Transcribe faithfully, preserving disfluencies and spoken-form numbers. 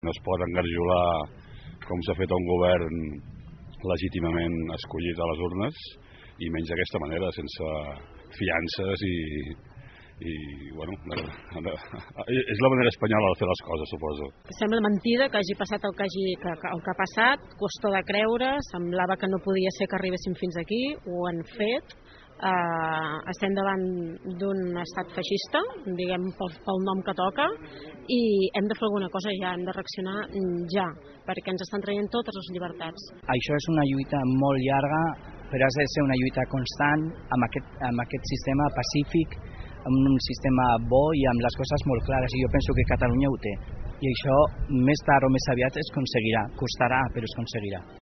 No es pot engarjolar com s'ha fet a un govern legítimament escollit a les urnes, i menys d'aquesta manera, sense fiances i... i bueno, és la manera espanyola de fer les coses, suposo. Sembla mentida que hagi passat el que, hagi, que, que, el que ha passat, costa de creure, semblava que no podia ser que arribéssim fins aquí, ho han fet. Uh, estem davant d'un estat feixista, diguem pel, pel nom que toca, i hem de fer alguna cosa ja, hem de reaccionar ja, perquè ens estan traient totes les llibertats. Això és una lluita molt llarga, però ha de ser una lluita constant amb aquest, amb aquest sistema pacífic, amb un sistema bo i amb les coses molt clares, i jo penso que Catalunya ho té. I això més tard o més aviat es aconseguirà, costarà, però es aconseguirà.